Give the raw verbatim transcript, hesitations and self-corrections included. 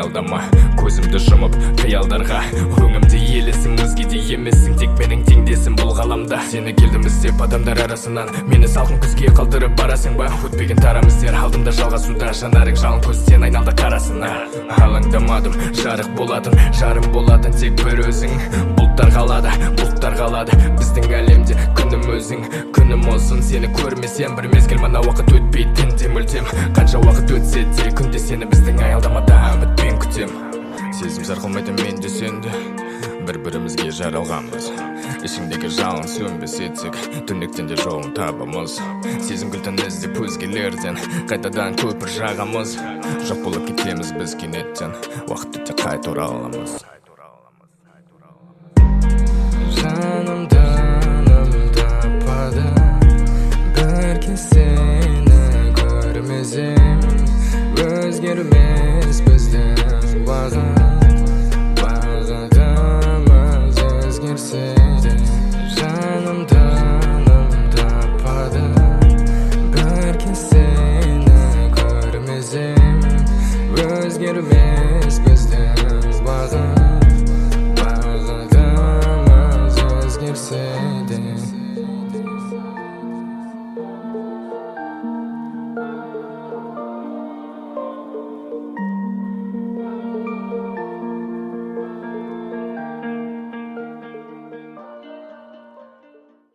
аялдама, көзімді жұмып қиялдарға. Өңімде елесің, өзгеде емессің, тек менің теңдесім бұл ғаламда. Сені келдім іздеп адамдар арасынан, мені салқын күзге қалдырып барасың ба? Өтпеген тарам іздер алдымда жалғасуда, жанарың жалын көзден айналды қарасына. Алаңдамадым, жарық болатын, жарым болатын тек бір өзің. Бұлттар қалады, бұлттар қалады, біздің әлемде күнім өзің. Күнім olsun, сені көрмесем бір мезгіл, мына уақыт өтпейтінде мүлдем. Қанша уақыт өтсе де күнде сені біздің аялдамада үмітпен күтем. Сезім сарқылмайды менде сенде, бір-бірімізге жаралғанбыз. Ішіңдегі жалын сөнбесе тек түнектен де жолын табамыз. Сезім гүлтін іздеп өзгелерден қайтадан көпір жағамыз. Жоқ болып кетеміз біз кенеттен, уақыт өте қайта ораламыз. Жаным таным таппады, бір кез сені көрмесем өзгермес.